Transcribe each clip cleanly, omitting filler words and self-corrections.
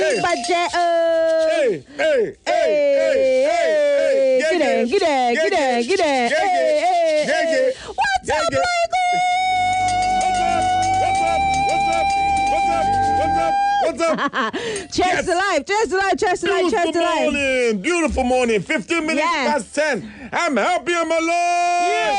budget. Hey. Get in. What's up, What's up? Cheers to life. Beautiful morning. 15 minutes past 10. I'm happy, I'm alone.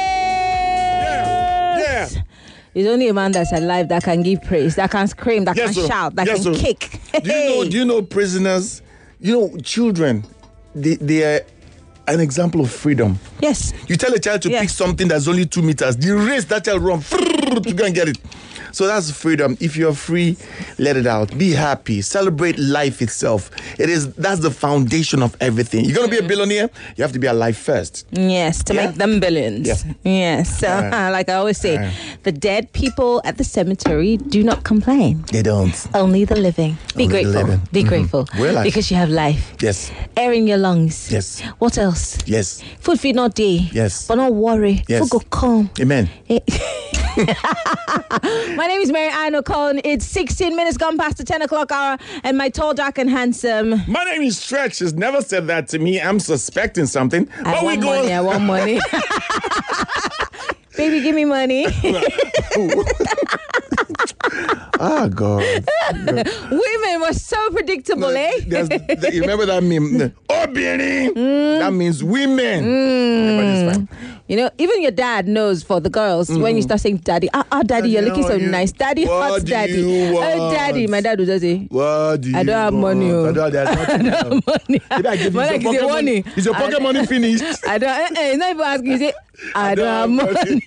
Yeah. It's only a man that's alive that can give praise, that can scream, that can shout, that can kick. Do you know prisoners? Children, they are an example of freedom. Yes. You tell a child to pick something that's only 2 meters. The race that child run to go and get it. So that's freedom. If you're free, let it out. Be happy. Celebrate life itself. That's the foundation of everything. You're going to be a billionaire, you have to be alive first. Yes, to make them billions. Yeah. Yes. So, like I always say, the dead people at the cemetery do not complain. They don't. Only the living. Be grateful. Be grateful. We're alive. Because you have life. Yes. Air in your lungs. Yes. What else? Yes. Food feed not day. Yes. But not worry. Yes. Food go come. Amen. My name is Mary Ann O'Connor. It's 16 minutes gone past the 10 o'clock hour, and my tall, dark, and handsome. My name is Stretch. She's never said that to me. I'm suspecting something. I want money. Baby, give me money. Oh, God. Women were so predictable, eh? You remember that meme? Oh, Benny. That means women. Everybody's fine. Even your dad knows for the girls when you start saying daddy. Daddy, you're looking so nice. Daddy, hot daddy. Oh, daddy. My dad would just say, what do you I don't have money. I don't have money. Did I give you some pocket money? Is your pocket money finished? I don't. It's not even asking. You say, I don't have money.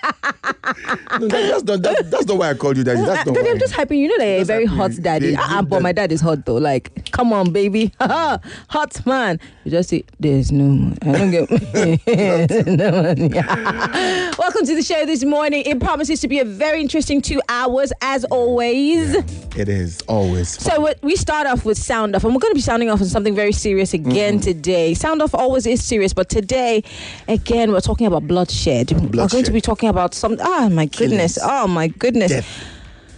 No, that's not why I called you daddy. That's not Daddy, why. I'm just hyping. You know that you're a very hot daddy. But my dad is hot though. Like, come on, baby. Hot man. You just say, there's no money. I don't get no money. Welcome to the show this morning. It promises to be a very interesting 2 hours, as always. Yeah, it is, always. So we start off with sound off, and we're going to be sounding off on something very serious again today. Sound off always is serious, but today, again, we're talking about bloodshed. We're going to be talking about some... Oh, my goodness. Death.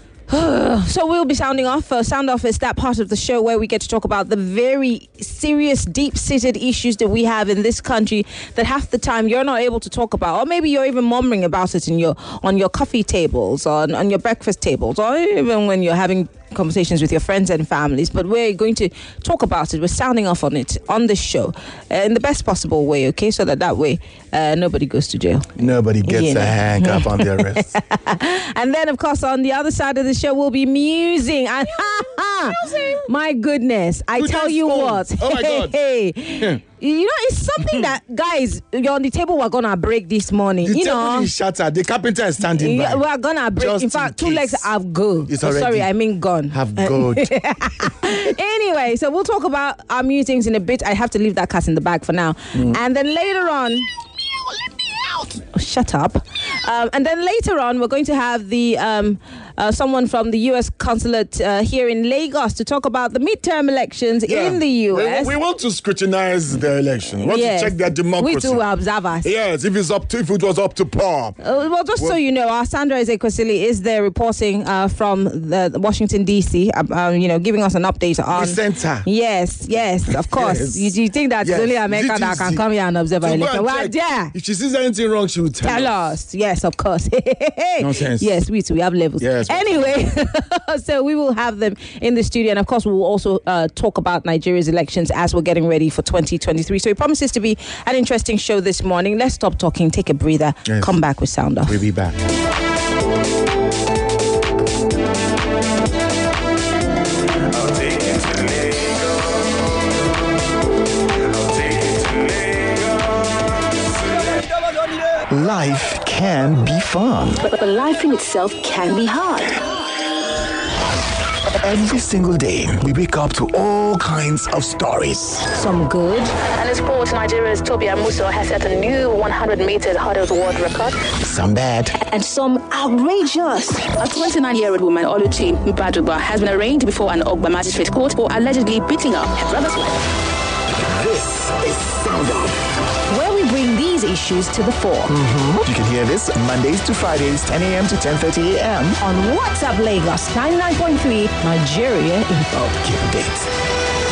So we'll be sounding off. Sound off is that part of the show where we get to talk about the very serious, deep-seated issues that we have in this country that half the time you're not able to talk about, or maybe you're even murmuring about it on your coffee tables, on your breakfast tables, or even when you're having conversations with your friends and families. But we're going to talk about it. We're sounding off on it on this show in the best possible way, okay? So that way nobody goes to jail. Nobody gets a handcuff on their wrist. And then, of course, on the other side of the show, we'll be musing. And my goodness, I tell you what. Oh, my God. Hey. It's something that, guys, you're on the table, we're going to break this morning. The table is shattered. The carpenter is standing by. We're going to break. Just in fact, 2 legs have go. Sorry, I mean gone. Have good. Anyway, so we'll talk about our musings in a bit. I have to leave that cat in the bag for now. And then later on... Let me out. Oh, shut up. And then later on, we're going to have the someone from the U.S. consulate here in Lagos to talk about the midterm elections in the U.S. We want to scrutinize the election. We want to check their democracy. We too observers. Yes, if it was up to par. Well, so you know, our Sandra Ezekwesili is there reporting from the Washington, D.C., giving us an update on... The center. Yes, of course. Yes. You think that it's only America that can come here and observe our election? Well, yeah. If she sees anything wrong, she will tell us. Yes, of course. Nonsense. Yes, we too. We have levels. Yes. Anyway, so we will have them in the studio. And of course, we will also talk about Nigeria's elections as we're getting ready for 2023. So it promises to be an interesting show this morning. Let's stop talking, take a breather, come back with sound off. We'll be back. Life can be fun. But life in itself can be hard. Every single day, we wake up to all kinds of stories. Some good. And in sports, Nigeria's Tobi Amuso has set a new 100-meter hurdles world record. Some bad. And some outrageous. A 29-year-old woman, Oluchi Baduba, has been arraigned before an Ogba magistrate court for allegedly beating up her brother's wife. This is Sound Off. where we bring these issues to the fore. You can hear this Mondays to Fridays, 10 a.m. to 10:30 a.m. On WhatsApp Lagos 99.3 Nigeria Info. Keep it dates.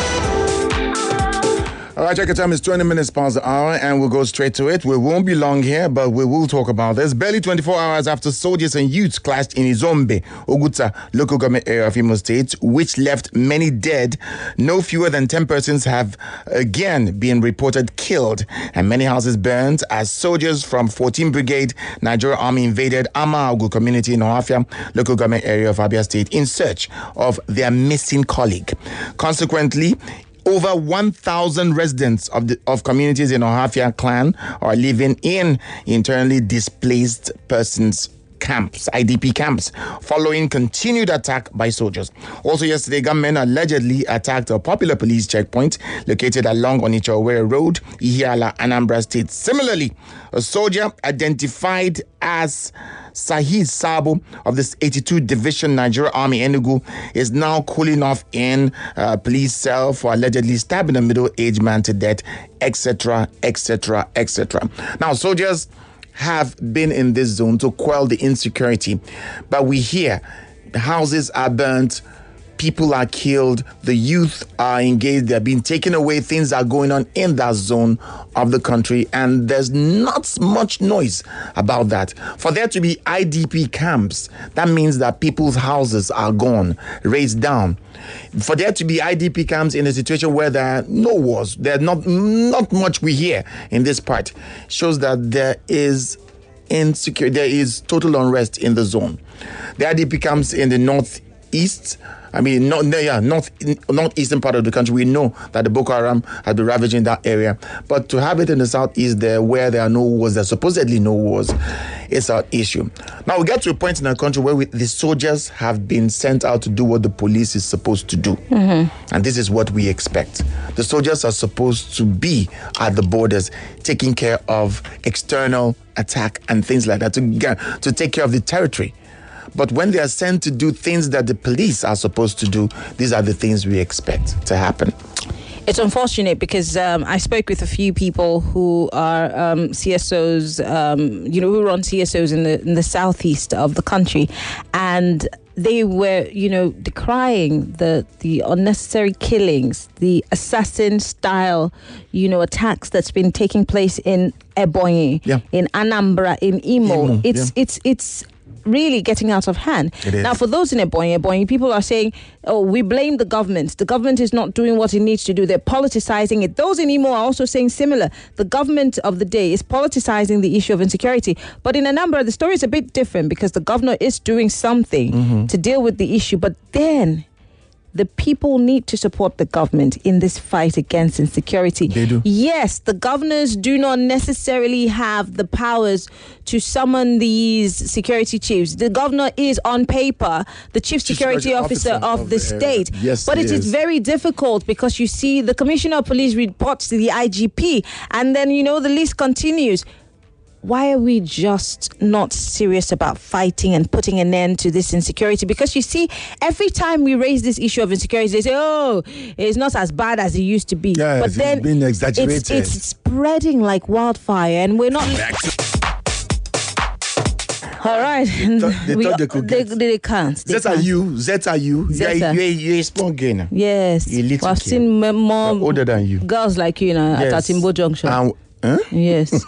All right, check your time. It's 20 minutes past the hour, and we'll go straight to it. We won't be long here, but we will talk about this. Barely 24 hours after soldiers and youths clashed in Izombe, Oguta local government area of Imo State, which left many dead. No fewer than 10 persons have again been reported killed, and many houses burned as soldiers from 14th Brigade Nigeria Army invaded Amaogu community in Ohafia local government area of Abia State in search of their missing colleague. Consequently, over 1,000 residents of communities in Ohafia clan are living in internally displaced persons camps, IDP camps, following continued attack by soldiers. Also yesterday, gunmen allegedly attacked a popular police checkpoint located along Onitsha-Owerri Road, Ihiala, Anambra State. Similarly, a soldier identified as Sahid Sabo of this 82 Division Nigeria Army Enugu is now cooling off in a police cell for allegedly stabbing a middle-aged man to death, etc., etc., etc. Now, soldiers have been in this zone to quell the insecurity, but we hear the houses are burnt, people are killed, the youth are engaged, they're being taken away, things are going on in that zone of the country, and there's not much noise about that. For there to be IDP camps, that means that people's houses are gone, razed down. For there to be IDP camps in a situation where there are no wars, there's not much we hear in this part, shows that there is insecurity, there is total unrest in the zone. The IDP camps in the northeastern part of the country, we know that the Boko Haram has been ravaging that area. But to have it in the southeast there, where there are no wars, there's supposedly no wars, it's an issue. Now, we get to a point in our country where the soldiers have been sent out to do what the police is supposed to do. And this is what we expect. The soldiers are supposed to be at the borders, taking care of external attack and things like that, to take care of the territory. But when they are sent to do things that the police are supposed to do, these are the things we expect to happen. It's unfortunate because I spoke with a few people who are CSOs, who run CSOs in the southeast of the country, and they were, decrying the unnecessary killings, the assassin-style, attacks that's been taking place in Ebonyi, in Anambra, in Imo. It's really getting out of hand. Now, for those in Ebonyi, people are saying, oh, we blame the government. The government is not doing what it needs to do. They're politicizing it. Those in Imo are also saying similar. The government of the day is politicizing the issue of insecurity. But in Anambra, the story is a bit different because the governor is doing something to deal with the issue. But then the people need to support the government in this fight against insecurity. They do. Yes, the governors do not necessarily have the powers to summon these security chiefs. The governor is on paper the chief security officer of the state. Yes, but it is very difficult because you see the commissioner of police reports to the IGP, and then, the list continues. Why are we just not serious about fighting and putting an end to this insecurity? Because you see, every time we raise this issue of insecurity, they say, oh, it's not as bad as it used to be. Yeah, but then been exaggerated. It's spreading like wildfire, and we're not... All right. They can't. Zeta, you. You're a small girl now. Yes. I've seen more older than you. Girls like you now at Atimbo Junction. Yes.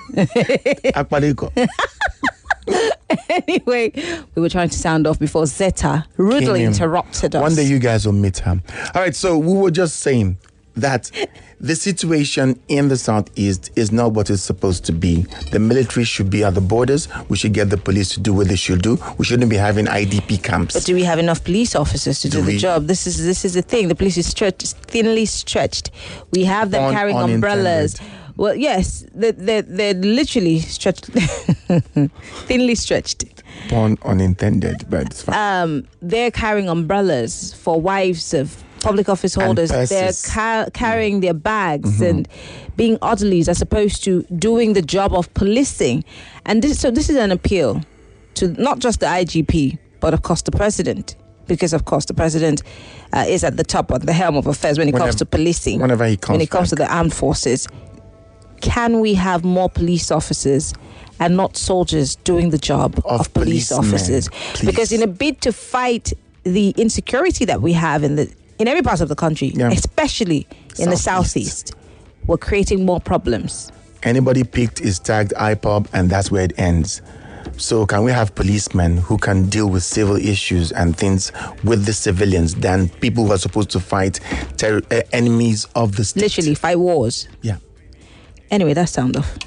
Anyway, we were trying to sound off before Zeta rudely interrupted us. One day you guys will meet her. All right, so we were just saying that the situation in the southeast is not what it's supposed to be. The military should be at the borders. We should get the police to do what they should do. We shouldn't be having IDP camps. But do we have enough police officers to do the job? This is the thing. The police is thinly stretched. We have them carrying umbrellas. Well, yes, they're literally stretched, thinly stretched. Pun unintended, but it's fine. They're carrying umbrellas for wives of public office holders. They're carrying their bags and being orderlies as opposed to doing the job of policing. And this is an appeal to not just the IGP, but of course the president. Because, of course, the president is at the top, at the helm of affairs when it comes to policing. Whenever he comes to the armed forces. can we have more police officers and not soldiers doing the job of police officers? Please. Because in a bid to fight the insecurity that we have in every part of the country, especially in the southeast, we're creating more problems. Anybody picked is tagged IPOB, and that's where it ends. So can we have policemen who can deal with civil issues and things with the civilians than people who are supposed to fight enemies of the state? Literally, fight wars. Yeah. Anyway, that's sound off.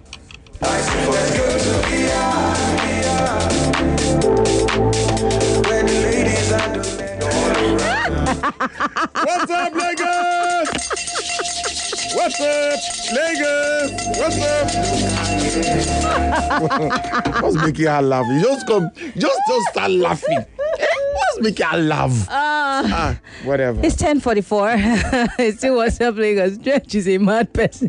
What's up, Lagos? What's up, Lagos? What's up? What's making her laugh? You just come, just start laughing. What's making her laugh? Whatever. It's 10:44. It's still What's Up, Lagos. Stretch is a mad person.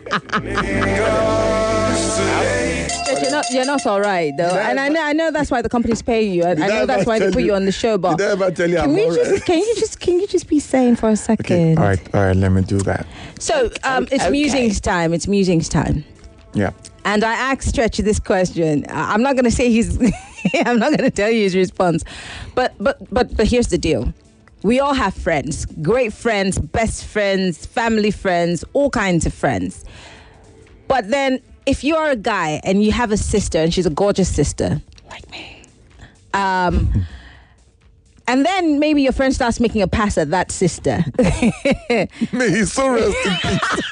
You're not all right, though. And I know that's why the company's paying you. I know that's why they put you on the show, but did I ever tell you I'm all right? Can you just be sane for a second? Okay. All right, let me do that. So, it's musings time. It's musings time. Yeah. And I asked Stretch this question. I'm not going to say I'm not going to tell you his response. But here's the deal. We all have friends. Great friends, best friends, family friends, all kinds of friends. But then if you're a guy and you have a sister and she's a gorgeous sister, like me, and then maybe your friend starts making a pass at that sister. May he so rest in peace.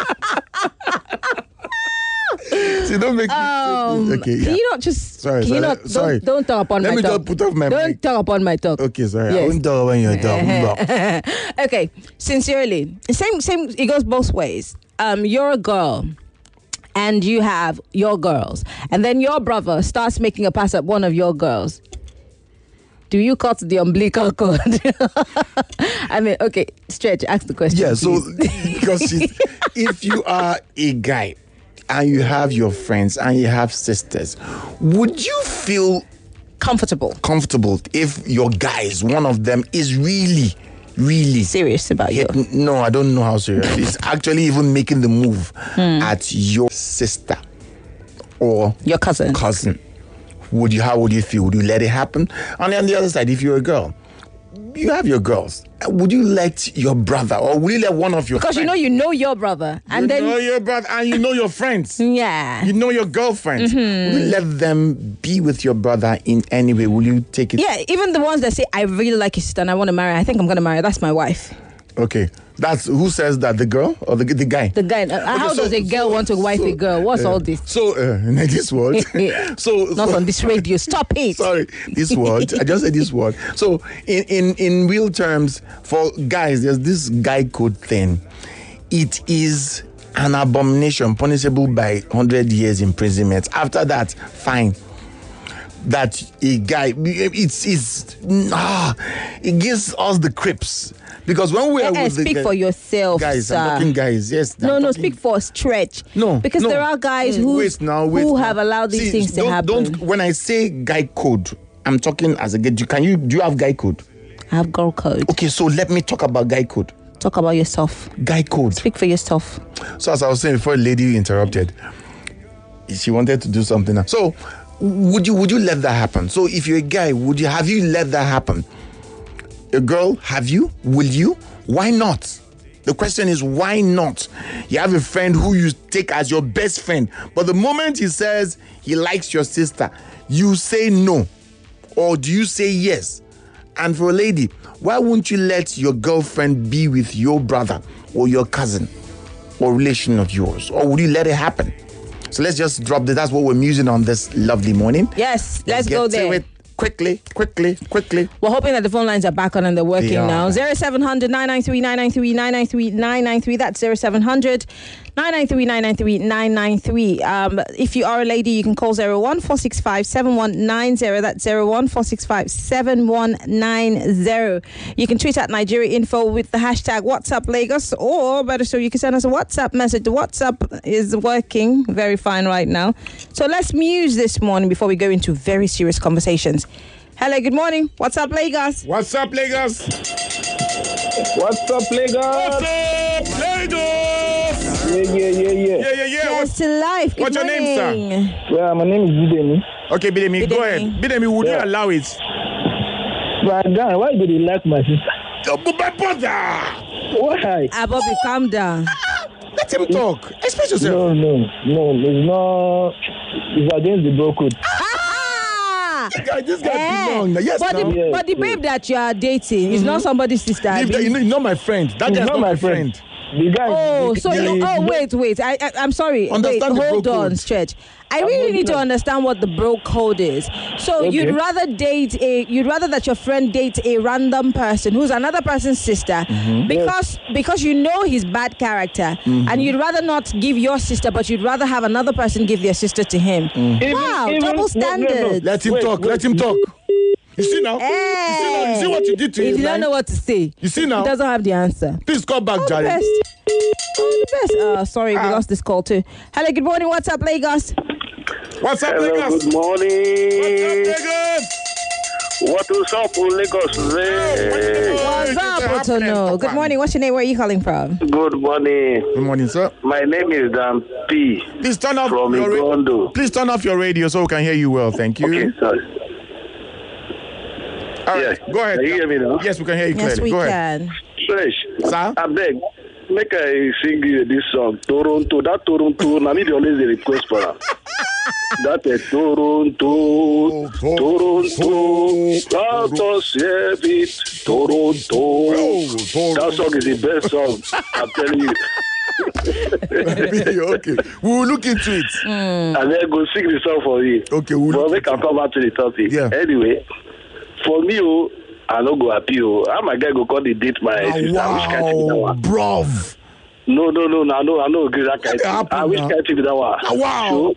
See, don't make me. Okay, yeah. Can you not just? Sorry. Don't talk upon my talk. Let me just put off my Don't mic. talk upon my talk. Okay, sorry. Yes. I won't talk when you're done. Okay, sincerely, same. It goes both ways. You're a girl, and you have your girls, and then your brother starts making a pass at one of your girls. Do you cut the umbilical cord? I mean, okay, Stretch, ask the question. Yeah, so please. because if you are a guy and you have your friends and you have sisters, would you feel comfortable if your guys, one of them is really serious about you? No, I don't know how serious. It's actually even making the move at your sister or your cousin. How would you feel? Would you let it happen? And on the other side, if you're a girl, you have your girls. Would you let your brother, or would you let one of your because friends? you know your brother, and you know your brother, and you know your friends. Yeah, you know your girlfriends. Mm-hmm. Would you let them be with your brother in any way? Will you take it? Yeah, even the ones that say I really like your sister and I want to marry. I think I'm going to marry her. That's my wife. Okay. That's who says that, the girl or the guy? The guy. How does a girl want to wife a girl? What's all this? So in this world, not on this radio. Stop it. Sorry, this word. I just said this word. So in real terms, for guys, there's this guy code thing. It is an abomination, punishable by 100 years imprisonment. After that, fine. That a guy, it gives us the creeps. Because when we are with speak the for yourself, guys, sir. I'm talking guys, yes. No, speak for Stretch. No, because there are guys who have allowed these things to happen. When I say guy code, I'm talking as a guy. Do you have guy code? I have girl code. Okay, so let me talk about guy code. Talk about yourself. Guy code. Speak for yourself. So as I was saying before, a lady interrupted. She wanted to do something else. So would you let that happen? So if you're a guy, have you let that happen? A girl, have you? Will you? Why not? The question is, why not? You have a friend who you take as your best friend, but the moment he says he likes your sister, you say no. Or do you say yes? And for a lady, why won't you let your girlfriend be with your brother or your cousin or relation of yours? Or would you let it happen? So let's just drop that. That's what we're musing on this lovely morning. Yes, let's go there. To it. Quickly. We're hoping that the phone lines are back on and they're working now. 0700 993 993 993 993. That's 0700 993 993 993. If you are a lady, you can call 01465 7190. That's 01465 7190. You can tweet at Nigeria Info with the hashtag WhatsApp Lagos, or better still, you can send us a WhatsApp message. The WhatsApp is working very fine right now. So let's muse this morning before we go into very serious conversations. Hello, good morning. What's up, Lagos? What's up, Lagos? What's up, Lagos? What's up, Lagos? Yeah. Cheers to life. Good What's your name, sir? morning. Yeah, my name is Bidemi. Okay, Bidemi, go ahead. Bidemi, would you allow it? But guy, why do they like my sister? My brother! Why? Bobby, calm down. Let him talk. Express yourself. No, it's not. It's against the bro code. This guy belongs. Yes, but, now. but the babe that you are dating is not somebody's sister. Not my friend. That is not my friend. The guy. Wait. I'm sorry. Understand the Hold bro on, code. Stretch. I really need to understand what the bro code is. So you'd rather that your friend date a random person who's another person's sister because you know his bad character, and you'd rather not give your sister, but you'd rather have another person give their sister to him. Wow, double standards. Let him talk. Let him talk. You see now? Hey. You see what you did to him? If you don't know what to say, You see now? he doesn't have the answer. Please call back, All the Jerry. best. All the best. Sorry, we lost this call too. Hello, good morning. What's up, Lagos? What's up, Hello, Lagos? good morning. What's up, Lagos? What is up, Lagos? What's up, Otono? Good morning. What's your name? Where are you calling from? Good morning. Good morning, sir. My name is Dan P. Please turn off From your Igondo. Please turn off your radio so we can hear you well. Thank you. Okay, sorry. All right, Yeah. go ahead. Can you hear me now? Yes, we can hear you clearly. Yes, we go ahead. can. Fresh. Sir? I beg. Make I sing you this song. Toronto. That Toronto. Now me the always the request for her. That is Toronto. Let us hear it. Toronto. That song is the best song. I'm telling you. Okay, we will look into it. And then go sing the song for you. Okay, we'll But look we can come back to the topic. Yeah. Anyway, for me, I no go happy. How my guy go call the date my sister? Which kind of thing that one? Bruv. No. I know agree that kind of thing. happen I wish now? kind of thing that one. Wow. Sure?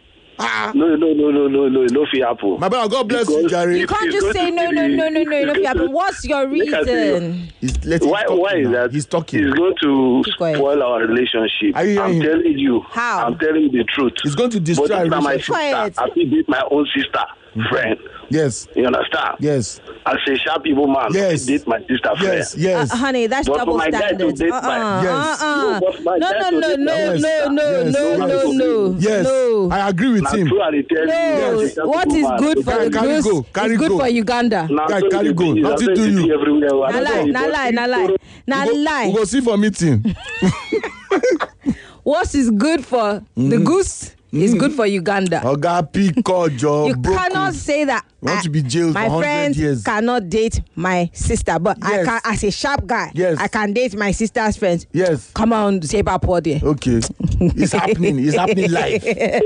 No, fear happen. My brother, God bless you, Jerry. You can't just say no. What's your reason? Why is that? He's talking. It's going to Keep quiet. spoil our relationship. Are you I'm hearing him? telling you. How? I'm telling you the truth. He's going to destroy But our it's not my relationship. sister. Quiet. I feel beat my own sister, friend. Yes. You understand? Yes. As a sharp evil man, Yes. I date my sister, friend. Yes. Honey, that's But double for my guy to standards. date my- Yes. No, but my No. guy to date my sister. Yes. No. I agree with Now, him. true, I dey tell you, No, yes, what is good for the Carry goose go, carry is good go. for Uganda. Now, Guy, so carry the go. thing is, Nothing I to say you. the everywhere. I Na don't lie, tell you, but na lie. We go see for meeting. What is good for the goose is good for Uganda. Oga Pikojo. You cannot say that. Want to be jailed my for 100 friends years. cannot date my sister, but I Yes. can, as a sharp guy, Yes. I can date my sister's friends. Yes. Come on, say about there. Okay. It's happening. It's happening live.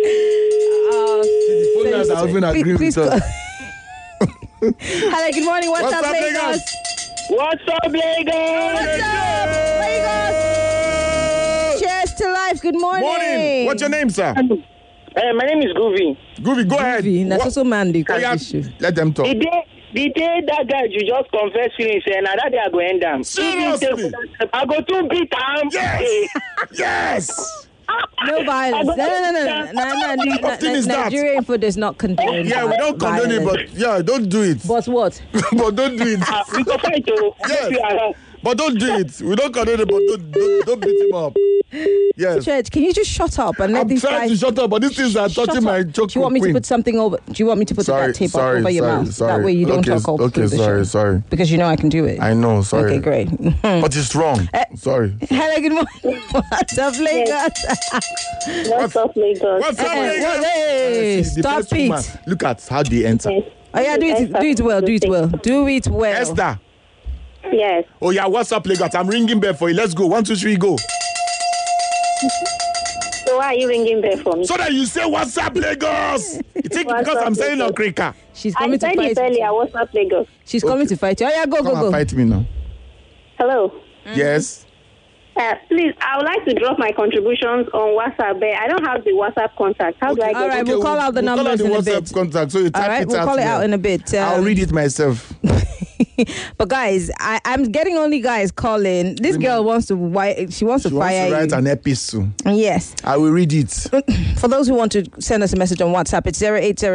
The phone lines are even agreeing with us. Hello, good morning. What's up, Lagos? What's up, Lagos? What's up, Lagos? Cheers to life. Good morning. Morning. What's your name, sir? My name is Goovy. Goofy, go ahead. That's also Mandy. Oh, yeah. Let them talk. The day that guy you just confess feelings, and that day I go end down. Seriously? I go to beat him. Yes. Yes. No violence. thing is that? Nigerian food does not condone. Yeah, we don't condone it, violence. but yeah, don't do it. But what? But don't do it. We go fight to. Yes. But don't do it. We don't condone it, but don't beat him up. Yes. Church, can you just shut up and let I'm these trying guys to shut up, but these things are shut touching my up? chocolate Do you want me queen. to put something over? Do you want me to put that tape up over your mouth? That way you don't talk all through the show. Sorry. Because you know I can do it. I know, sorry. Okay, great. But it's wrong. Sorry. Hello, good morning. What's up, Lagos? What's up, Lagos? What's up, Lagos? Hey, See, the stop first woman, it. look at how they enter. Oh yeah, do it well. Do it well. Esther. Yes. Oh yeah, what's up, Lagos? I'm ringing bell for you. Let's go. 1, 2, 3, go. So why are you ringing there for me? So that you say, what's up, Lagos? You think What's because up, I'm saying on Lagos? Krika. She's I coming to said fight it earlier. What's up, Lagos? She's coming to fight you. Oh yeah, go. Come and fight me now. Hello. Yes. Please, I would like to drop my contributions on WhatsApp. But I don't have the WhatsApp contact. How do I get All right, it? we'll call out the we'll numbers call in a out the WhatsApp bit. contact, so you type All right, it we'll out call it here. out in a bit. I'll read it myself. But guys, I'm getting only guys calling. This girl wants to fire She wants to write you. an epistle. Yes. I will read it. For those who want to send us a message on WhatsApp, it's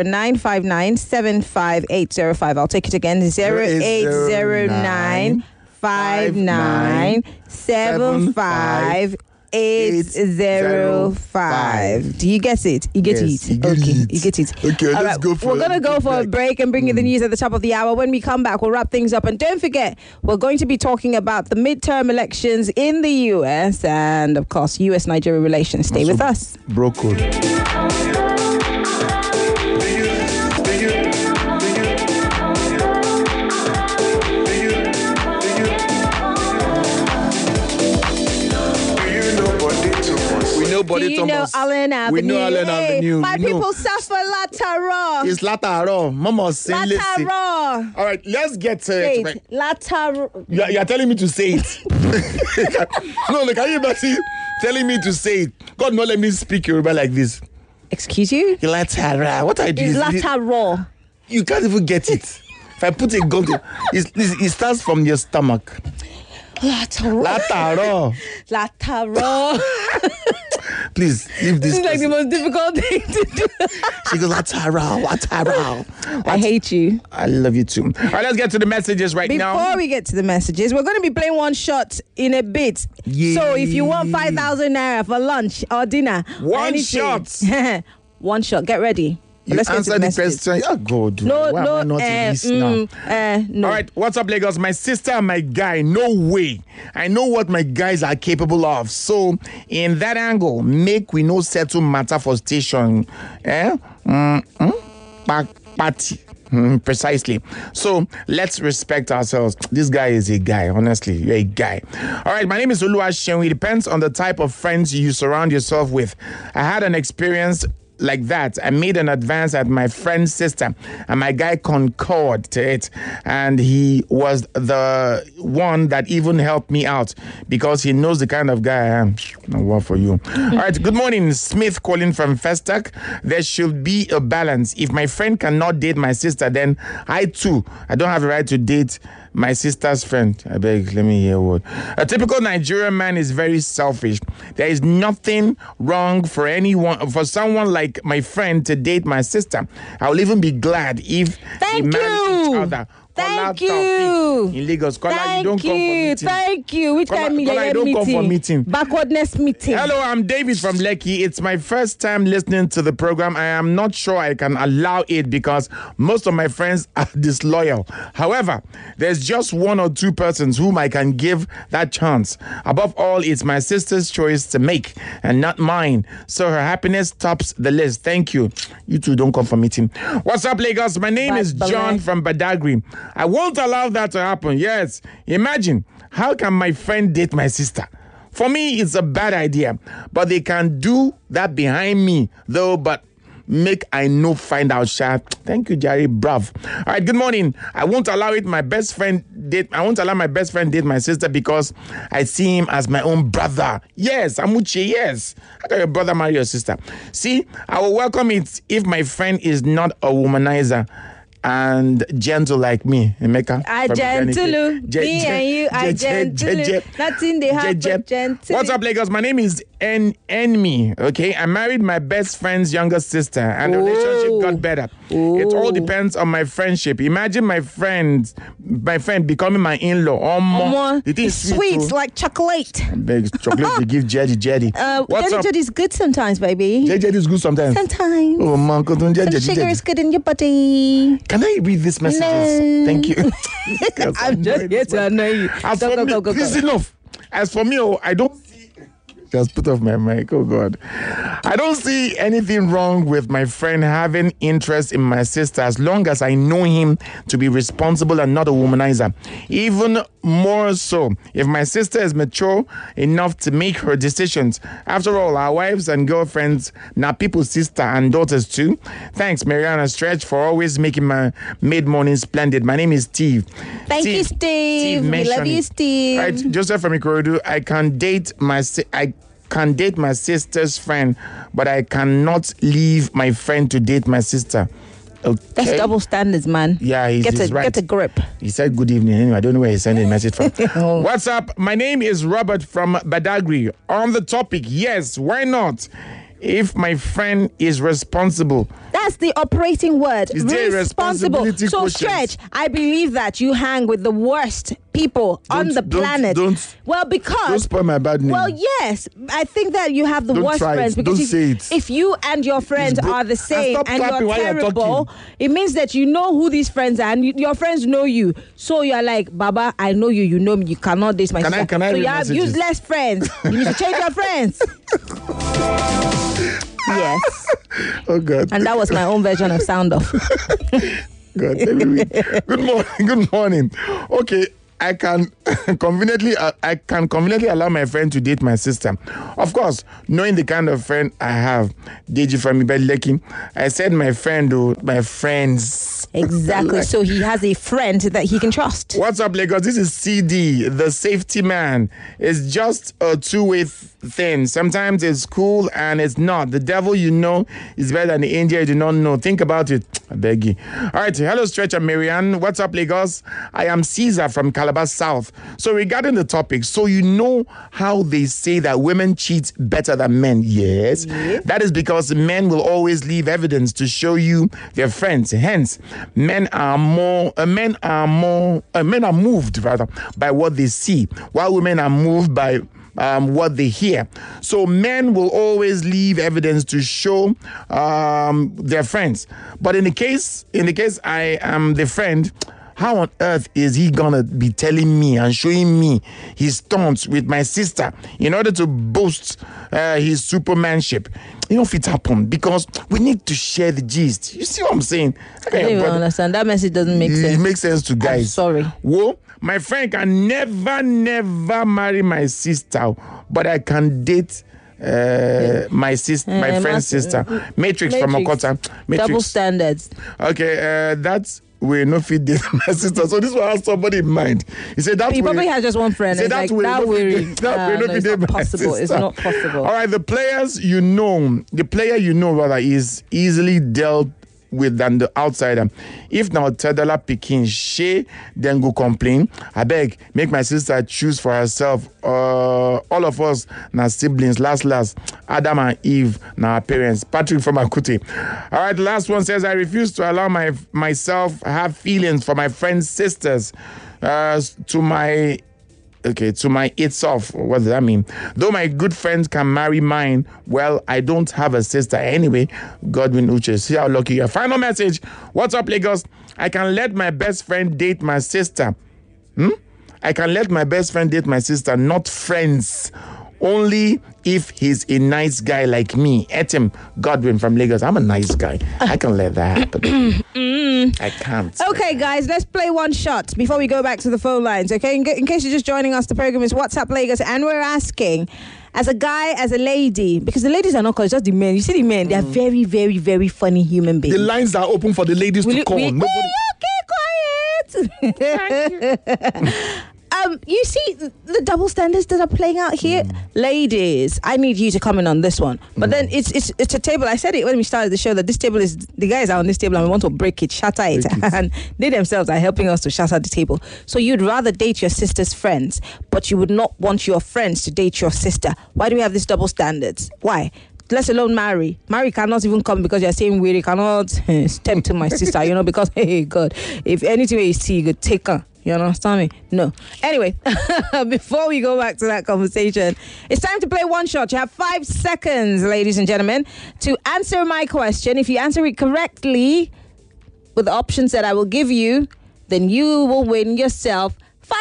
0809597585. I'll take it again. 0809597585. 805. Do you guess it? You get Yes, it. you get Okay, it. you get it. Okay, All let's go for We're going to go for a break and bring you the news at the top of the hour. When we come back, we'll wrap things up. And don't forget, we're going to be talking about the midterm elections in the US and, of course, US-Nigeria relations. Stay with us. Bro code. Do you know Allen Avenue? We know Allen Avenue. My We know. people suffer Lataro. It's Lataro. Mama say listen. Lataro. All right, let's get to Say it. it. Lataro. You're telling me to say it. No, can you imagine telling me to say it? God, no, let me speak Yoruba like this. Excuse you? Latara. What I do It's is Lataro. you can't even get it. If I put a gun to it starts from your stomach. Lataro. Lataro. Lataro. Please leave this. This is like the person. most difficult thing to do. She goes, Lataro. I hate you. I love you too. All right, let's get to the messages right now. Before we get to the messages, we're going to be playing one shot in a bit. Yeah. So if you want 5,000 naira for lunch or dinner, One anything, shot. one shot. Get ready. You Let's get to answer the the messages. question. Oh, God. No, Why am I not in this now? no. All right, what's up, Lagos? My sister and my guy, no way. I know what my guys are capable of. So, in that angle, make we no settle matter for station. Party. Precisely. So let's respect ourselves. This guy is a guy. Honestly, you're a guy. All right, my name is Oluwaseun. It depends on the type of friends you surround yourself with. I had an experience like that. I made an advance at my friend's sister, and my guy concurred to it, and he was the one that even helped me out because he knows the kind of guy I am. No one for you. All right, good morning, Smith calling from Festac. There should be a balance. If my friend cannot date my sister, then I don't have a right to date my sister's friend. I beg, let me hear a word. A typical Nigerian man is very selfish. There is nothing wrong for someone like my friend to date my sister. I will even be glad if they marry each other. Thank you. In Lagos, Kola, you don't come for meeting. Thank you. Which Kola, time you don't come for meeting. Backwardness meeting. Hello, I'm David from Lekki. It's my first time listening to the program. I am not sure I can allow it because most of my friends are disloyal. However, there's just one or two persons whom I can give that chance. Above all, it's my sister's choice to make and not mine. So her happiness tops the list. Thank you. You two don't come for meeting. What's up, Lagos? My name is John from Badagry. I won't allow that to happen. Yes. Imagine, how can my friend date my sister? For me, it's a bad idea. But they can do that behind me, though, but make I no find out, sha. Thank you, Jerry. Brav. All right, good morning. I won't allow my best friend date my sister because I see him as my own brother. Yes, Amuchi, yes. How can your brother marry your sister? See, I will welcome it if my friend is not a womanizer and gentle like me, Emeka. I gentle, me and you, I gentle. Nothing they have but gentle. What's up, Lagos? My name is Enemy. Okay, I married my best friend's younger sister, and the relationship got better. It all depends on my friendship. Imagine my friend becoming my in-law. It is sweet like chocolate. Big chocolate they give Jetty. What's up? Jetty is good sometimes, baby. Jetty is good sometimes. Sometimes. Oh man, some sugar is good in your body. Can I read these messages? No. Thank you. I'm just here to annoy you. Go. This is enough. As for me, I don't just put off my mic. Oh God. I don't see anything wrong with my friend having interest in my sister as long as I know him to be responsible and not a womanizer. Even more so if my sister is mature enough to make her decisions. After all, our wives and girlfriends now people's sister and daughters too. Thanks, Mariana Stretch, for always making my mid-morning splendid. My name is Steve. Thank you, Steve. We love you, Steve. All right, Joseph from Ikorodu. I can date my sister's friend, but I cannot leave my friend to date my sister. Okay. That's double standards, man. Yeah, he's right. Get a grip. He said good evening. Anyway, I don't know where he's sending a message from. What's up? My name is Robert from Badagry. On the topic, yes, why not? if my friend is responsible. That's the operating word. Is there a Responsible. responsibility So, quotient? Stretch, I believe that you hang with the worst people on the planet. Don't because spoil my bad name. well, yes, I think that you have the Don't worst try it. friends because Don't say it. if you and your friends are the same stop and clapping you're while you're terrible, talking. it means that you know who these friends are and your friends know you. So you're like, Baba, I know you, you know me, you cannot date my sister. Can I so read you have messages? useless friends. You need to change your friends. Yes. Oh God. And that was my own version of sound off. God, let me read. Good morning. Good morning. Okay, I can conveniently allow my friend to date my sister. Of course, knowing the kind of friend I have, Deji from Ibeleki, I said my friend or my friends. Exactly. So he has a friend that he can trust. What's up, Lagos? This is CD, the safety man. It's just a two-way thing. Sometimes it's cool and it's not. The devil you know is better than the angel you do not know. Think about it. I beg you. All right. Hello, Stretch and Marianne. What's up, Lagos? I am Caesar from Calabar South. So regarding the topic, so you know how they say that women cheat better than men? Yes. That is because men will always leave evidence to show you their friends. Hence, men are moved rather by what they see, while women are moved by what they hear. So men will always leave evidence to show their friends. But in the case I am the friend, how on earth is he gonna be telling me and showing me his stunts with my sister in order to boast his supermanship? You know, if it happened, because we need to share the gist. You see what I'm saying? I don't even understand. That message doesn't make sense. It makes sense to guys. I'm sorry. Whoa, my friend can never marry my sister, but I can date my friend's sister. Matrix from Okota. Double standards. Okay, that's we no fit date my sister. So this one has somebody in mind. He said that he probably has just one friend. It's not possible. It's not possible. All right, the player you know rather is easily dealt with than the outsider. If now Tedala Pikin she then go complain, I beg make my sister choose for herself. All of us na siblings. Last Adam and Eve na our parents. Patrick from Akute. All right, the last one says I refuse to allow myself have feelings for my friend's sisters. To my itself. What does that mean? Though my good friends can marry mine, well, I don't have a sister anyway. Godwin Uche. See how lucky you are. Final message. What's up, Lagos? I can let my best friend date my sister. I can let my best friend date my sister, not friends. Only if he's a nice guy like me. Etim Godwin from Lagos. I'm a nice guy. I can let that happen. I can't. Okay, guys, let's play one shot before we go back to the phone lines, okay? In case you're just joining us, the program is WhatsApp Lagos, and we're asking, as a guy, as a lady, because the ladies are not called, just the men. You see the men, they are very, very, very funny human beings. The lines are open for the ladies to call. Okay, quiet. You see the double standards that are playing out here? Ladies, I need you to comment on this one. But then it's a table. I said it when we started the show that this table is, the guys are on this table and we want to break it, shatter it. And they themselves are helping us to shatter the table. So you'd rather date your sister's friends, but you would not want your friends to date your sister. Why do we have these double standards? Why? Let alone marry. Marry cannot even come because you're saying we cannot step to my sister, because, hey, God, if anything you see, you could take her. You understand me? No. Anyway, before we go back to that conversation, it's time to play one shot. You have 5 seconds, ladies and gentlemen, to answer my question. If you answer it correctly with the options that I will give you, then you will win yourself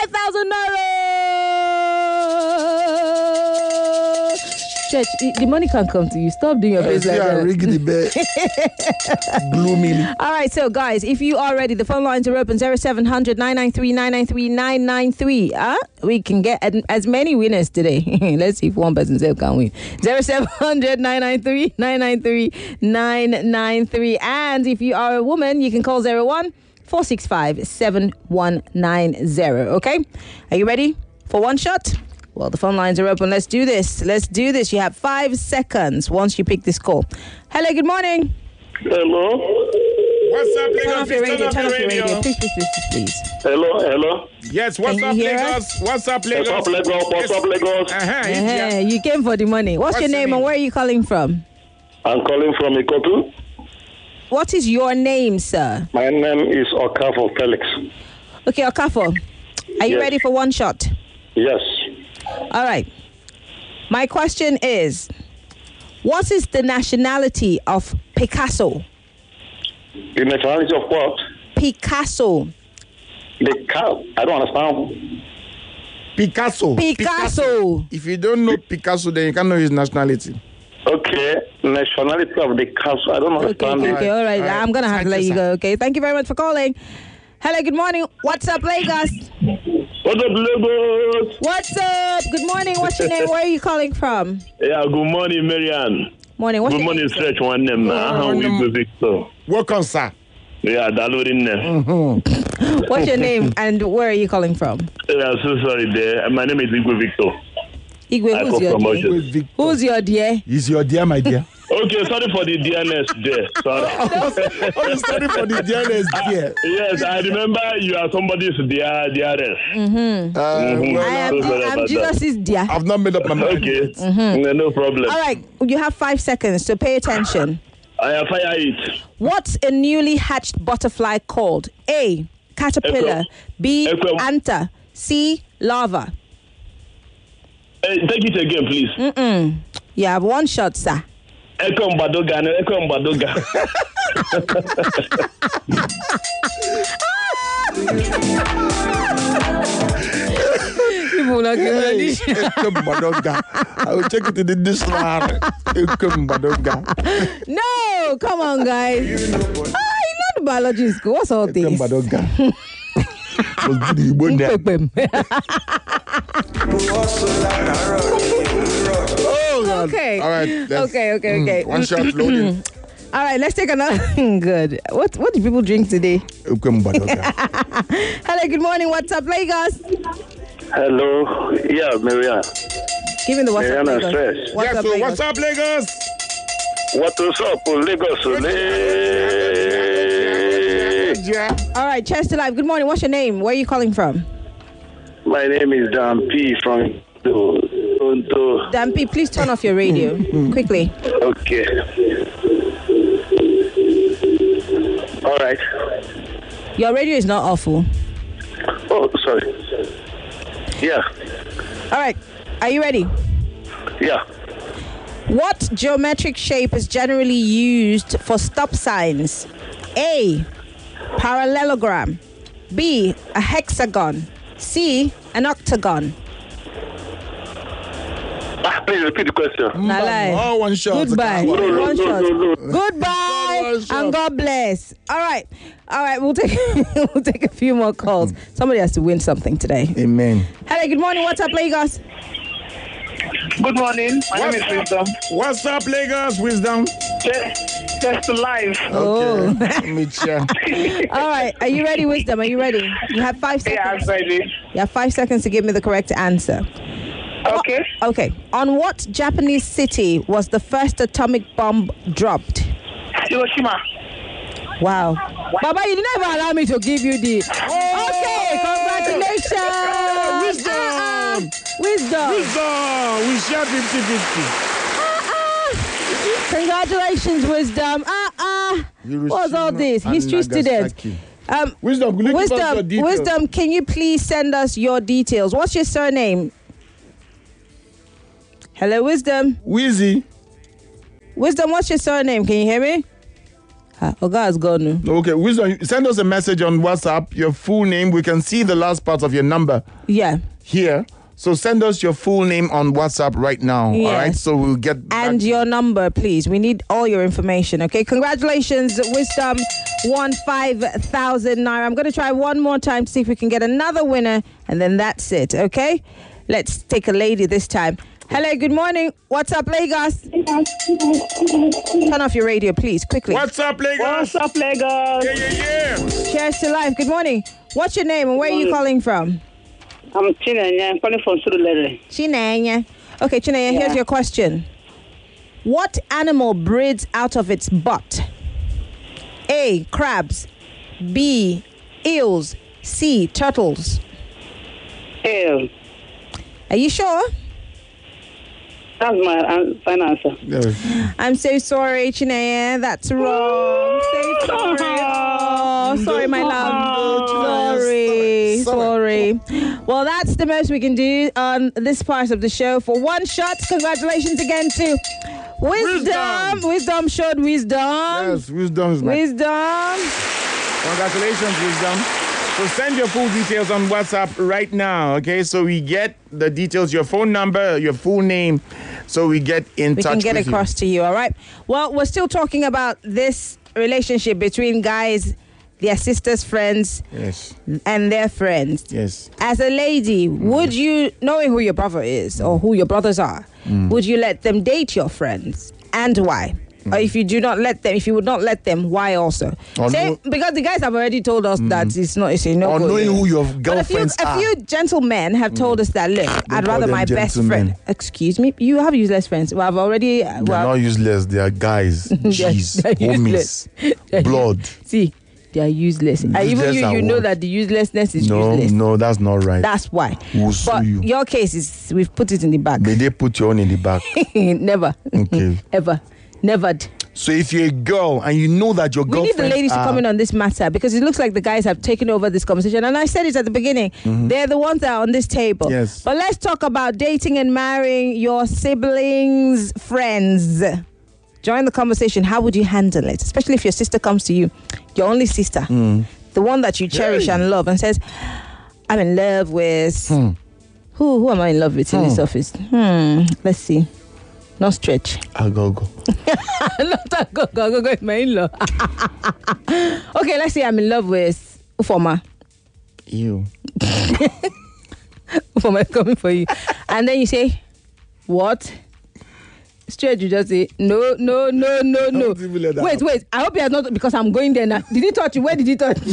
$5,000. Church, the money can't come to you. Stop doing your face like that. Ring the bell. Gloomily. All right, so guys, if you are ready, the phone lines are open. 0700 993 993 993. We can get as many winners today. Let's see if one person can win. 0700 993 993 993. And if you are a woman, you can call 01-465-7190. Okay? Are you ready for one shot? Well, the phone lines are open. Let's do this. You have 5 seconds once you pick this call. Hello, good morning. Hello. What's up, Lagos? Turn off your radio. Please. Hello. Yes, what's up, Lagos? What's up, Lagos? What's up, Lagos? You came for the money. What's your name and where are you calling from? I'm calling from Ikotu. What is your name, sir? My name is Okafo Felix. Okay, Okafo, are you Yes. ready for one shot? Yes. All right. My question is, what is the nationality of Picasso? The nationality of what? Picasso. The cow. I don't understand. Picasso. Picasso. If you don't know Picasso, then you can't know his nationality. Okay. Nationality of the castle. I don't understand it. Okay, all right. All right. I'm going to have to let you go, okay? Thank you very much for calling. Hello, good morning. What's up, Lagos? What's up, Lagos? What's up? Good morning. What's your name? Where are you calling from? Yeah, good morning, Marianne. Morning. What's Good your morning, name, sir? Stretch One name. We Victor. Welcome, sir. Yeah, Dalorin. What's your name and where are you calling from? Yeah, so sorry there. My name is Igwe Victor. Igwe, I who's come your from dear? Ojo. Who's your dear? He's your dear, my dear. Okay, sorry for the dearness there. Sorry. Oh, sorry for the dearness, dear. Yes, I remember you are somebody's dearest. I'm Jesus' dear. I've not made up my mind. Okay, yet. no problem. All right, you have 5 seconds, so pay attention. I have fire it. What's a newly hatched butterfly called? A, caterpillar. B, Echo. anta. C, larva. Take it again, please. You have one shot, sir. Eko Mbadoga. People not Hey, Ekumbadoga. I will check it in the dictionary. Ekumbadoga. No, come on, guys. You know the biology school. What's all this? Ekumbadoga. Was the Igbo name. Pepem. Oh, God. Okay. All right. let's- Okay. One shot loading. All right, let's take another. Good. What do people drink today? Ekumbadoga. Hello, good morning. What's up, Lagos? Hello. Yeah, Marianne. Give me the what's up, Mariana Lagos. Stress. What's Yeah, up, so Lagos? what's up, Lagos? What's up, Lagos? Yeah. All right, Chester Live. Good morning. What's your name? Where are you calling from? My name is Dan P. from Toronto. Dampy, please turn off your radio quickly. Okay. All right. Your radio is not awful. Oh, sorry. Yeah. All right, are you ready? Yeah. What geometric shape is generally used for stop signs? A, parallelogram. B, a hexagon. C, an octagon. Please repeat the question. Nah, lie. Oh, one shot. Goodbye. No, One shot. no. Goodbye One shot. and God bless. All right. We'll take we'll take a few more calls. Somebody has to win something today. Amen. Hello. Good morning. What's up, Lagos? Good morning. My name is Wisdom. What's up, Lagos? Wisdom. Just live. Oh. Okay. Meet ya. All right. Are you ready, Wisdom? Are you ready? You have 5 Yeah, I'm seconds. ready. You have 5 seconds to give me the correct answer. Okay. Okay. On what Japanese city was the first atomic bomb dropped? Hiroshima. Wow. Baba, you didn't even allow me to give you the. Okay, congratulations. Wisdom. Wisdom. Wisdom. We share 50-50. Congratulations, Wisdom. What's all this? and History student. Nagasaki. Wisdom, will you give us your Wisdom, details? Wisdom, can you please send us your details? What's your surname? Hello, Wisdom. Wheezy. Wisdom, what's your surname? Can you hear me? Oga has gone. Okay, Wisdom, send us a message on WhatsApp, your full name. We can see the last part of your number Yeah. here. So send us your full name on WhatsApp right now. All right, Yes. so we'll get back And to your number, please. We need all your information, okay? Congratulations, Wisdom won 5,000 naira. I'm going to try one more time to see if we can get another winner, and then that's it, okay? Let's take a lady this time. Hello, good morning. What's up, Lagos? Turn off your radio, please, quickly. What's up, Lagos? What's up, Lagos? Yeah. Cheers to life. Good morning. What's your name and where are you calling from? I'm Chinanya. I'm calling from Surulere. Chinanya. Okay, Chinanya, here's your question. What animal breeds out of its butt? A, crabs. B, eels. C, turtles. Eel. Are you sure? That's my final answer. Yeah. I'm so sorry, Chineye. That's wrong. So sorry. Oh, sorry, my love. Sorry. Well, that's the most we can do on this part of the show for one shot. Congratulations again to Wisdom. Wisdom showed wisdom. Yes, wisdom is my... Wisdom. Congratulations, Wisdom. So send your full details on WhatsApp right now, okay? So we get the details, your phone number, your full name, so we get in touch with you. We can get across to you, all right? Well, we're still talking about this relationship between guys, their sisters' friends, yes, and their friends. Yes. As a lady, would you, knowing who your brother is or who your brothers are, would you let them date your friends? And why? Or if you do not let them, if you would not let them, why also? Because the guys have already told us that it's no or knowing who your girlfriends are. A few gentlemen have told us that, look, I'd rather my best friend. Excuse me? You have useless friends. Well, I've already... They're not useless. They are guys. Jeez. Homies. Blood. See, they are useless. Even you know that the uselessness is useless. No, that's not right. That's why. We'll sue you. Your case is, we've put it in the back. May they put your own in the back? Never. Okay. Ever. Never. So if you're a girl and you know that your girlfriend... We need the ladies to comment on this matter because it looks like the guys have taken over this conversation. And I said it at the beginning. They're the ones that are on this table. Yes. But let's talk about dating and marrying your siblings' friends. Join the conversation. How would you handle it? Especially if your sister comes to you, your only sister, the one that you cherish and love, and says, I'm in love with... Who am I in love with in this office? Let's see. Not Stretch. Agogo. Not Agogo. Agogo is my in-law. Okay, let's say I'm in love with Ufoma. You. Ufoma is coming for you. And then you say, what? Stretch, you just say, no. Wait. I hope you are not, because I'm going there now. Did he touch you? Where did he touch you?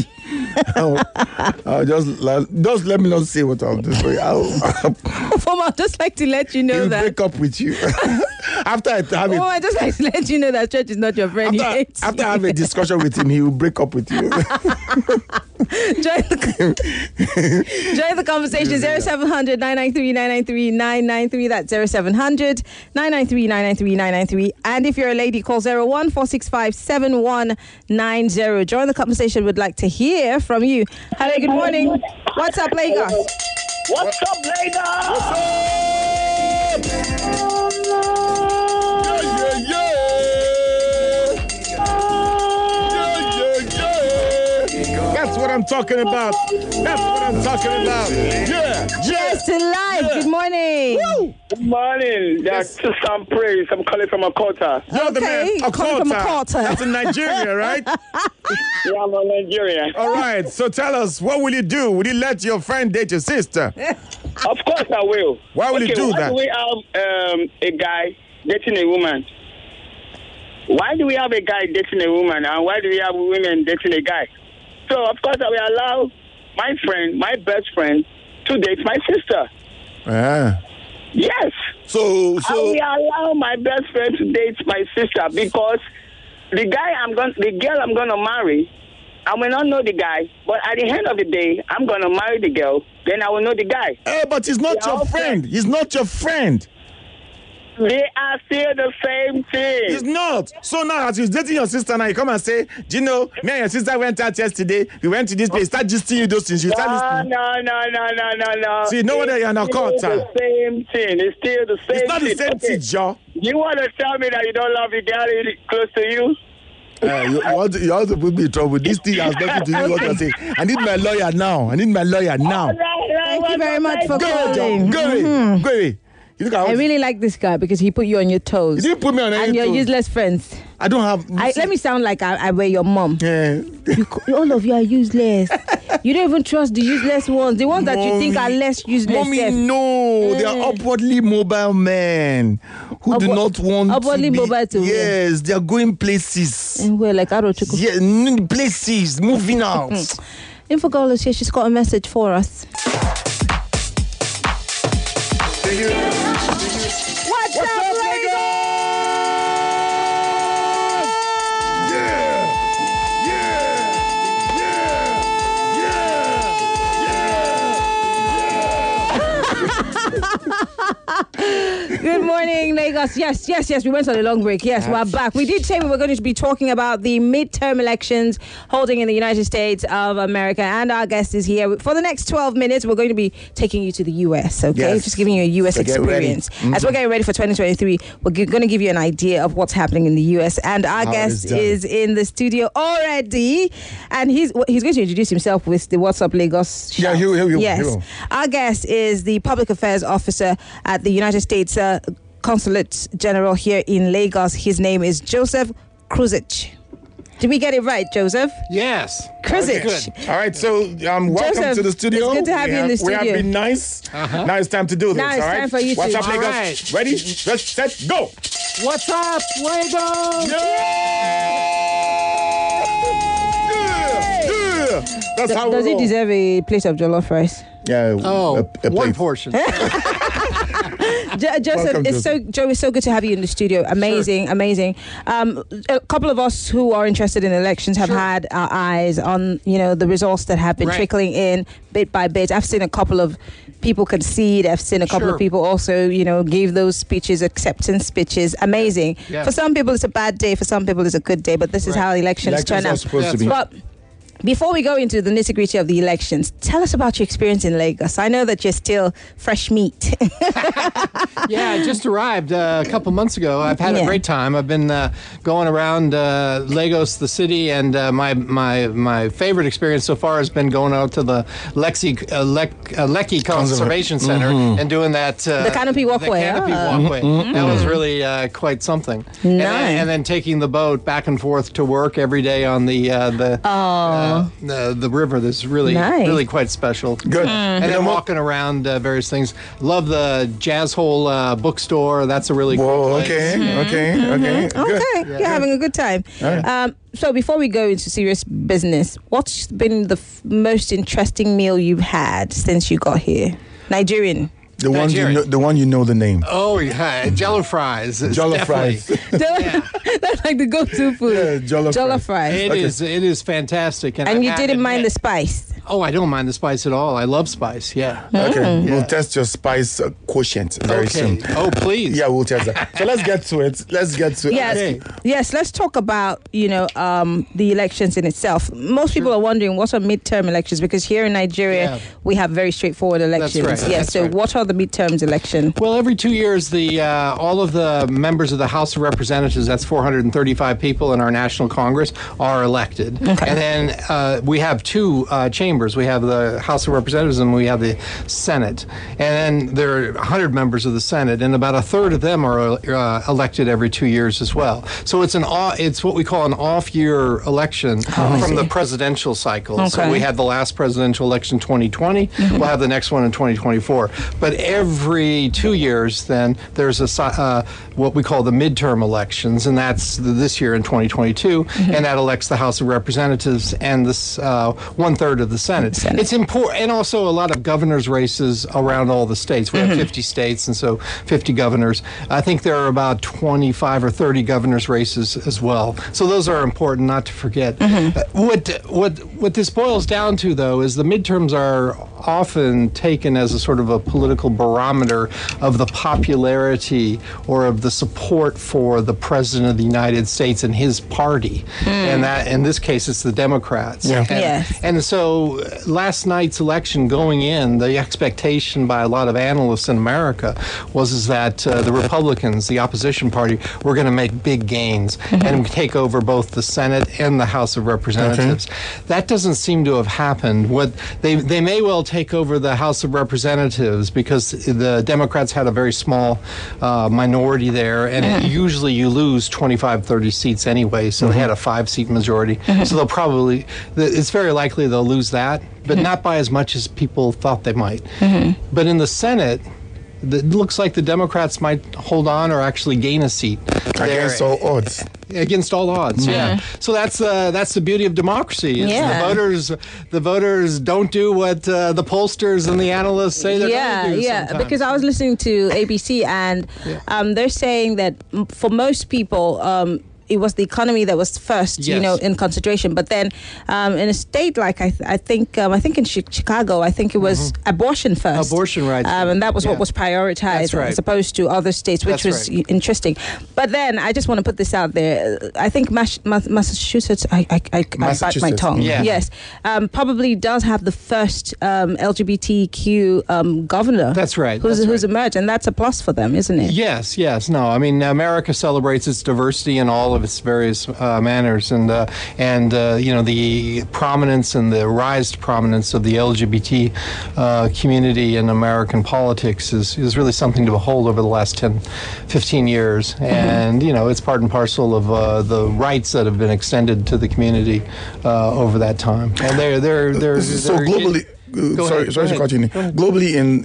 Just let me not say what I'll do for you. Ufoma, I'd just like to let you know he'll that. break up with you. After I have it. I'd just like to let you know that Stretch is not your friend. After I have a discussion with him, he will break up with you. Join the conversation. 0700 993 993 993. That's 0700 993 993 993. And if you're a lady, call 01 465 7190. Join the conversation. Would like to hear from you. Hello, good morning. What's up, Lagos? What's up, Lagos? That's what I'm talking about. Yeah. Cheers to life. Good morning. Woo. Good morning. That's some praise. I'm calling from Okota. You're the man. Okota. That's in Nigeria, right? Yeah, I'm in Nigeria. All right. So tell us, what will you do? Will you let your friend date your sister? Of course I will. Why will you do that? Why do we have a guy dating a woman? Why do we have a guy dating a woman? And why do we have women dating a guy? So, of course, I will allow my friend, my best friend, to date my sister. Yes. So I will allow my best friend to date my sister because the girl I'm gonna marry, I may not know the guy, but at the end of the day, I'm gonna marry the girl. Then I will know the guy. But he's not your friend. He's not your friend. They are still the same thing. He's not. So now, as he's dating your sister, now you come and say, do you know, me and your sister went out yesterday. We went to this place. Start gisting you those things. You start listening. No. See, no wonder you're not caught. It's the same thing. It's still the same thing. It's not the same thing, Joe. You want to tell me that you don't love the girl close to you? You want to put me in trouble. This thing has nothing to do with what you're saying. I need my lawyer now. Thank you very much for calling. Go away. I really like this guy because he put you on your toes. He didn't put me on any toes. And your useless friends. I don't have... Let me sound like I wear your mom. Yeah. All of you are useless. You don't even trust the useless ones. The ones that you think are less useless. Mommy, no. They are upwardly mobile men who do not want upwardly mobile to Yes, they are going places. And we're like Arochukwu. Yeah, places, moving out. Info girl is here. She's got a message for us. What's up, Lagos? Good morning, Lagos. Yes. We went on a long break. Yes, we're back. We did say we were going to be talking about the midterm elections holding in the United States of America, and our guest is here. For the next 12 minutes, we're going to be taking you to the U.S., okay? Yes. Just giving you a U.S. So get experience. As we're getting ready for 2023, we're going to give you an idea of what's happening in the U.S., and our guest is in the studio already, and he's going to introduce himself with the What's Up Lagos shout. Yeah, he will. Yes. Our guest is the Public Affairs Officer at the United States Consulate General here in Lagos. His name is Joseph Kruzich. Did we get it right, Joseph? Yes. Kruzich. Good. All right, so welcome Joseph, to the studio. it's good to have you in the We studio. have been nice. Now it's time to do this. Now it's all right? time for you to- What's up, All Lagos? right. Ready? Let's set, go. What's up, Lagos? That's how Does we he roll. deserve a plate of jollof rice? Yeah. Oh, a one plate. portion. Joseph, Welcome, Joe, it's so good to have you in the studio. Amazing. A couple of us who are interested in elections have had our eyes on, the results that have been Right. trickling in bit by bit. I've seen a couple of people concede. I've seen a couple of Sure. people also, give those speeches, acceptance speeches. Amazing. Yeah. For some people, it's a bad day. For some people, it's a good day. But this is Right. how elections Elections turn are out. supposed to be. But before we go into the nitty-gritty of the elections, tell us about your experience in Lagos. I know that you're still fresh meat. Yeah, I just arrived a couple months ago. I've had Yeah. a great time. I've been going around Lagos, the city, and my favorite experience so far has been going out to the Lekki Conservation Center and doing that. The canopy walkway. The canopy walkway. That was really quite something. Nice. And then taking the boat back and forth to work every day on the river. That's really Nice. really quite special. Good. And then walking around various things. Love the Jazz Hole bookstore. That's a really cool Whoa, place. okay. Good. Okay, you're having a good time. So before we go into serious business, what's been the most interesting meal you've had since you got here? Nigerian. The one Nigerian. you know the name. Oh yeah, Jello fries. It's Jollof definitely- fries. That's like the go-to food. Yeah, jollof fries. It Okay. is. It is fantastic. And I've you had didn't it- mind the spice. Oh, I don't mind the spice at all. I love spice. Yeah. Okay, we'll test your spice quotient very soon. Oh, please. Yeah, we'll test that. So let's get to it. Yes, Okay. yes. Let's talk about the elections in itself. Most people are wondering what are midterm elections, because here in Nigeria Yeah. we have very straightforward elections. right, Yes. that's So right. what are the midterms election? Well, every 2 years, the all of the members of the House of Representatives, that's 435 people in our National Congress, are elected. Okay. And then we have two chambers. We have the House of Representatives and we have the Senate. And then there are 100 members of the Senate, and about a third of them are elected every 2 years as well. So it's it's what we call an off-year election from the presidential cycle. Okay. So we had the last presidential election 2020. We'll have the next one in 2024. But every 2 years, then there's what we call the midterm elections, and that's this year in 2022, and that elects the House of Representatives and this 1/3 of the Senate. It's important, and also a lot of governors' races around all the states. We have 50 states, and so 50 governors. I think there are about 25 or 30 governors' races as well. So those are important not to forget. What this boils down to, though, is the midterms are often taken as a sort of a political barometer of the popularity or of the support for the President of the United States and his party. And that, in this case, it's the Democrats. Yeah. Yes. And so last night's election going in, the expectation by a lot of analysts in America was that the Republicans, the opposition party, were going to make big gains and take over both the Senate and the House of Representatives. That doesn't seem to have happened. What they may well take over the House of Representatives because the Democrats had a very small minority there, and usually you lose 25, 30 seats anyway, so they had a 5-seat majority. So they'll probably, it's very likely they'll lose that, but not by as much as people thought they might. But in the Senate, it looks like the Democrats might hold on or actually gain a seat Against all odds. Against all odds, yeah. So that's the beauty of democracy. Is Yeah. the voters don't do what the pollsters and the analysts say they're going to do. sometimes. Because I was listening to ABC and they're saying that for most people, it was the economy that was first, Yes. in consideration. But then in a state like I think in Chicago, I think it was abortion first. Abortion rights. And that was what Yeah. was prioritized That's right. as opposed to other states, which That's was right. interesting. But then I just want to put this out there. I think Massachusetts, I bite my Massachusetts. tongue. Yeah. Yes. Probably does have the first LGBTQ governor. That's right. Who's That's right. emerged, and that's a plus for them, isn't it? Yes. No, I mean, America celebrates its diversity in all of its various manners, and the prominence and the rise to prominence of the LGBT community in American politics is really something to behold over the last 10, 15 years, and it's part and parcel of the rights that have been extended to the community over that time, and they're So globally, sorry to cut you in. Globally, in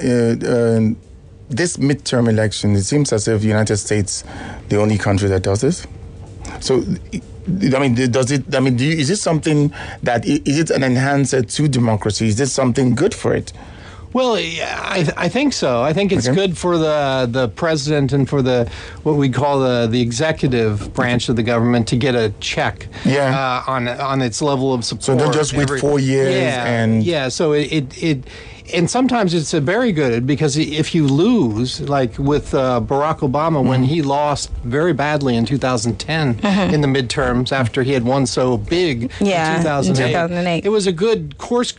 this midterm election, it seems as if the United States, the only country that does this. So, I mean, is it something that is it an enhancer to democracy? Is this something good for it? Well, I think so. I think it's Okay. good for the president and for what we call the executive branch of the government to get a check on its level of support. So don't just wait 4 years and So it and sometimes it's a very good, because if you lose, like with Barack Obama when he lost very badly in 2010 in the midterms after he had won so big in 2008, it was a good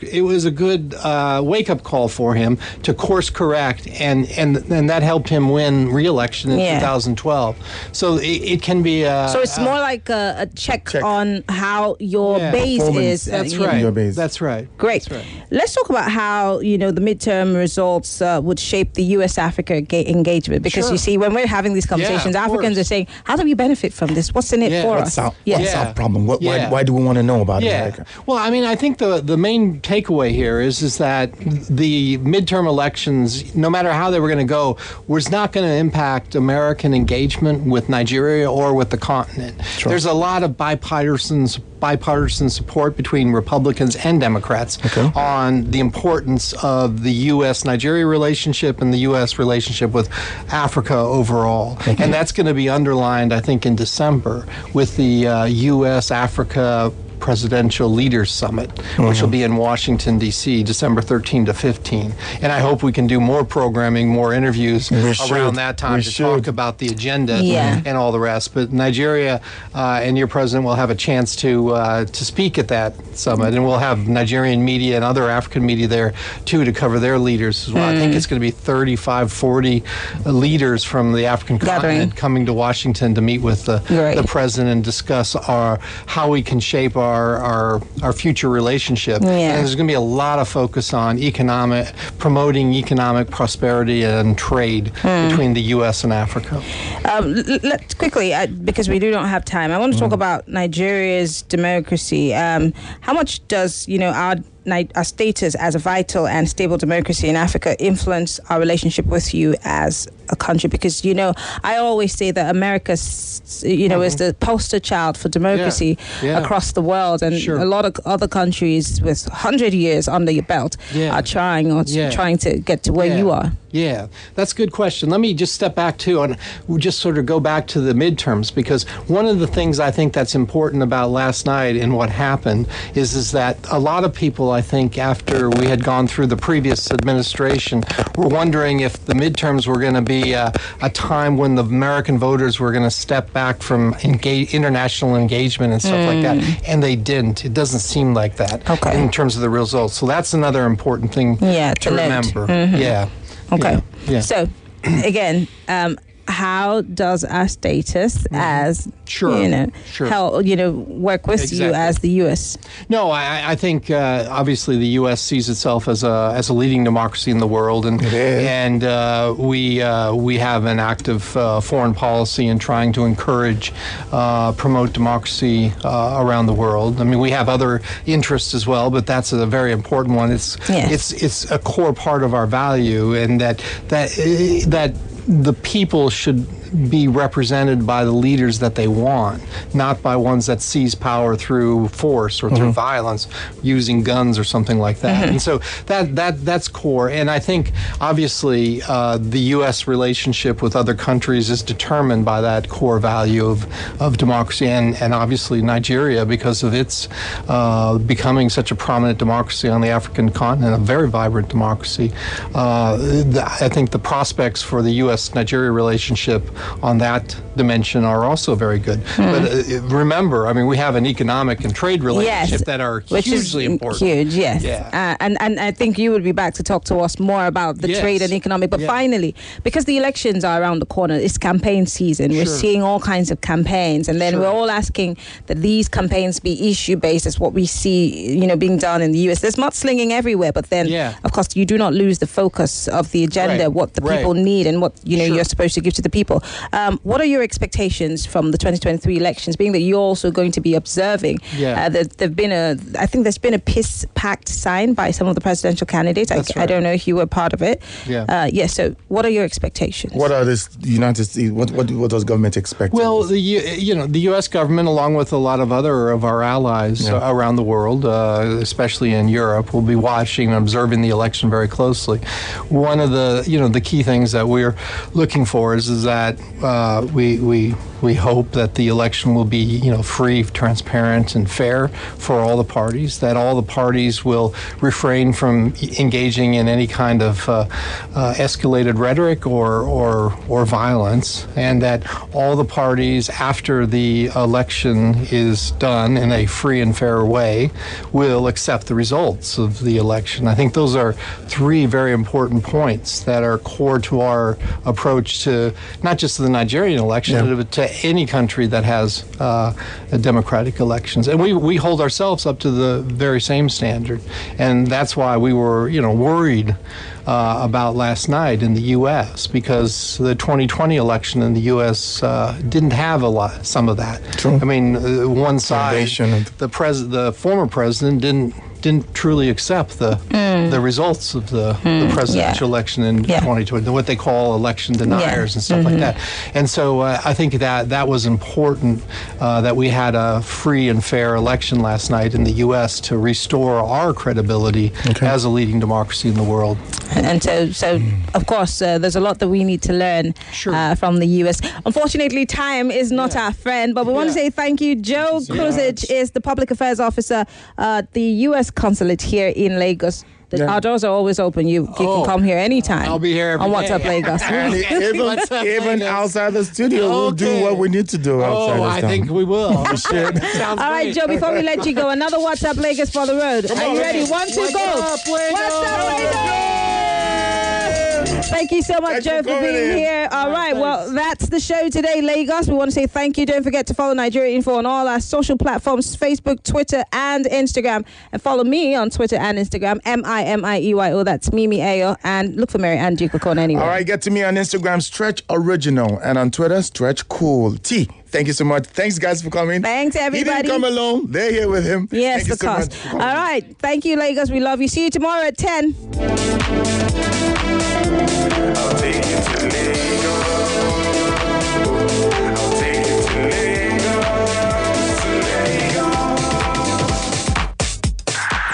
wake-up call for him to course correct, and that helped him win re-election in 2012. So it can be So it's more like a check on how your base is. That's right. Your base. That's right. Great. That's right. Let's talk about how the midterm results would shape the U.S.-Africa engagement, because you see, when we're having these conversations, of Africans course. are saying, "How do we benefit from this? What's in it for us?" What's our problem? Why do we want to know about America? Well, I mean, I think the main takeaway here is that the midterm elections, no matter how they were going to go, was not going to impact American engagement with Nigeria or with the continent. Sure. There's a lot of bipartisan support between Republicans and Democrats on the importance of the U.S.-Nigeria relationship and the U.S. relationship with Africa overall. And that's going to be underlined, I think, in December with the U.S.-Africa Presidential Leaders Summit, which will be in Washington, D.C., December 13 to 15. And I hope we can do more programming, more interviews around that time to talk about the agenda and all the rest. But Nigeria and your president will have a chance to speak at that summit, and we'll have Nigerian media and other African media there, too, to cover their leaders as well. I think it's going to be 35, 40 leaders from the African continent coming to Washington to meet with the president and discuss how we can shape our future relationship. And there's going to be a lot of focus on promoting economic prosperity and trade between the U.S. and Africa. Let's quickly, because we do not have time, I want to talk about Nigeria's democracy. How much does our status as a vital and stable democracy in Africa influence our relationship with you as a country? Because I always say that America is the poster child for democracy across the world, and a lot of other countries with 100 years under your belt are trying to get to where you are. Yeah, that's a good question. Let me just step back too, and we'll just sort of go back to the midterms, because one of the things I think that's important about last night and what happened is that a lot of people, I think, after we had gone through the previous administration, were wondering if the midterms were going to be a time when the American voters were going to step back from international engagement and stuff like that, and they didn't. It doesn't seem like that in terms of the results. So that's another important thing to remember. Yeah. Okay. Yeah. So, again, how does our status as help work with you as the U.S.? No, I think obviously the U.S. sees itself as a leading democracy in the world, and we have an active foreign policy in trying to encourage, promote democracy around the world. I mean, we have other interests as well, but that's a very important one. It's a core part of our value, and that the people should be represented by the leaders that they want, not by ones that seize power through force or through violence, using guns or something like that. And so that's core. And I think obviously the U.S. relationship with other countries is determined by that core value of democracy, and obviously Nigeria, because of its becoming such a prominent democracy on the African continent, a very vibrant democracy. I think the prospects for the U.S.-Nigeria relationship on that dimension are also very good. But remember, I mean, we have an economic and trade relationship that are hugely important. Huge, yes. Yeah. And I think you would be back to talk to us more about the trade and economic. But finally, because the elections are around the corner, it's campaign season. We're seeing all kinds of campaigns, and then we're all asking that these campaigns be issue-based, as what we see, being done in the U.S. There's mudslinging everywhere, but then, of course, you do not lose the focus of the agenda, what the people need, and what you're supposed to give to the people. What are your expectations from the 2023 elections, being that you're also going to be observing? I think there's been a peace pact signed by some of the presidential candidates. I don't know if you were part of it. So what are your expectations? What are the United States? What does government expect? Well, the U.S. government, along with a lot of other of our allies around the world, especially in Europe, will be watching and observing the election very closely. One of the key things that we're looking for is that we hope that the election will be free, transparent, and fair for all the parties. That all the parties will refrain from engaging in any kind of escalated rhetoric or violence, and that all the parties, after the election is done in a free and fair way, will accept the results of the election. I think those are three very important points that are core to our approach to not just the Nigerian election, but to any country that has democratic elections. And we hold ourselves up to the very same standard. And that's why we were, worried about last night in the U.S., because the 2020 election in the U.S. didn't have some of that. True. I mean, one side, the former president didn't truly accept the results of the presidential election in 2020, what they call election deniers and stuff like that. And so I think that was important, that we had a free and fair election last night in the U.S. to restore our credibility as a leading democracy in the world. And so of course, there's a lot that we need to learn from the U.S. Unfortunately, time is not our friend, but we want to say thank you. Joe Kruzic is the Public Affairs Officer at the U.S. Consulate here in Lagos. Our doors are always open. You can come here anytime. I'll be here every on What's Up Lagos. even outside the studio, we'll do what we need to do outside. I think we will. Sounds all right, Joe, before we let you go, another What's Up Lagos for the road. Are you ready? 1, 2, go. What's Up Lagos? Thank you so much, Joe, for being here. All right, well, that's the show today, Lagos. We want to say thank you. Don't forget to follow Nigeria Info on all our social platforms, Facebook, Twitter, and Instagram. And follow me on Twitter and Instagram, MIMIEYO. That's Mimi Ayo. And look for Mary Ann Duke anyway. All right, get to me on Instagram, Stretch Original, and on Twitter, Stretch Cool T. Thank you so much. Thanks, guys, for coming. Thanks, everybody. He didn't come alone. They're here with him. Yes, of course. All right. Thank you, Lagos. We love you. See you tomorrow at 10.